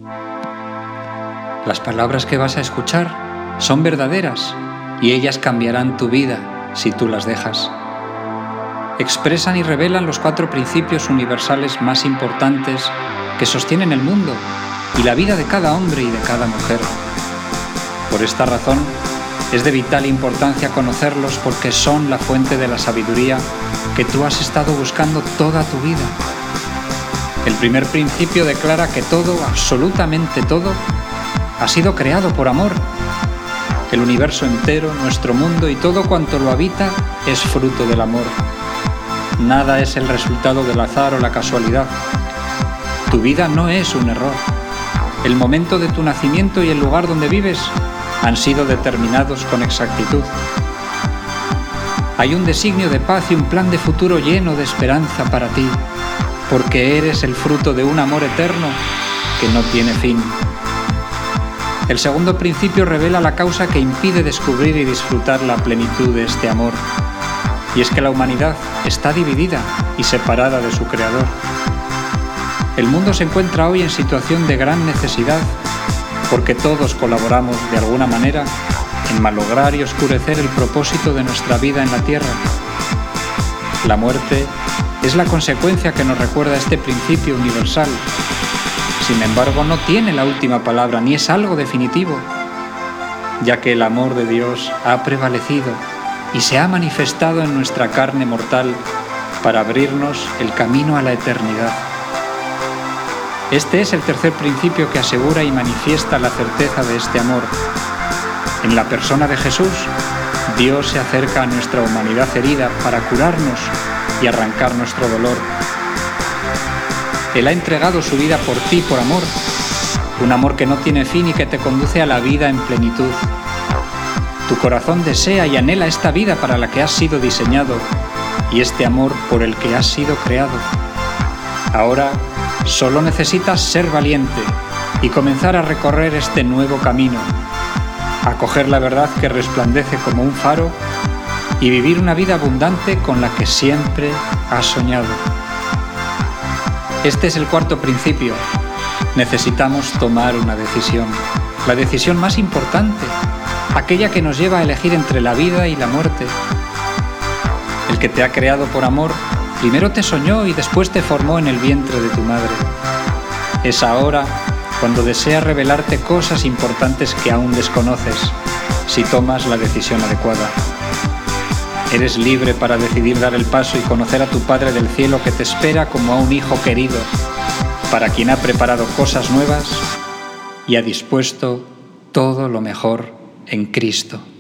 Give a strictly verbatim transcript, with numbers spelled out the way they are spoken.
Las palabras que vas a escuchar son verdaderas y ellas cambiarán tu vida si tú las dejas. Expresan y revelan los cuatro principios universales más importantes que sostienen el mundo y la vida de cada hombre y de cada mujer. Por esta razón, es de vital importancia conocerlos porque son la fuente de la sabiduría que tú has estado buscando toda tu vida. El primer principio declara que todo, absolutamente todo, ha sido creado por amor. El universo entero, nuestro mundo y todo cuanto lo habita es fruto del amor. Nada es el resultado del azar o la casualidad. Tu vida no es un error. El momento de tu nacimiento y el lugar donde vives han sido determinados con exactitud. Hay un designio de paz y un plan de futuro lleno de esperanza para ti, porque eres el fruto de un amor eterno que no tiene fin. El segundo principio revela la causa que impide descubrir y disfrutar la plenitud de este amor, y es que la humanidad está dividida y separada de su Creador. El mundo se encuentra hoy en situación de gran necesidad, porque todos colaboramos de alguna manera en malograr y oscurecer el propósito de nuestra vida en la tierra. La muerte es la consecuencia que nos recuerda este principio universal. Sin embargo, no tiene la última palabra ni es algo definitivo, ya que el amor de Dios ha prevalecido y se ha manifestado en nuestra carne mortal para abrirnos el camino a la eternidad. Este es el tercer principio que asegura y manifiesta la certeza de este amor. En la persona de Jesús, Dios se acerca a nuestra humanidad herida para curarnos y arrancar nuestro dolor. Él ha entregado su vida por ti por amor, un amor que no tiene fin y que te conduce a la vida en plenitud. Tu corazón desea y anhela esta vida para la que has sido diseñado y este amor por el que has sido creado. Ahora solo necesitas ser valiente y comenzar a recorrer este nuevo camino, acoger la verdad que resplandece como un faro y vivir una vida abundante con la que siempre has soñado. Este es el cuarto principio. Necesitamos tomar una decisión, la decisión más importante, aquella que nos lleva a elegir entre la vida y la muerte. El que te ha creado por amor, primero te soñó y después te formó en el vientre de tu madre. Es ahora cuando desea revelarte cosas importantes que aún desconoces, si tomas la decisión adecuada. Eres libre para decidir dar el paso y conocer a tu Padre del cielo que te espera como a un hijo querido, para quien ha preparado cosas nuevas y ha dispuesto todo lo mejor en Cristo.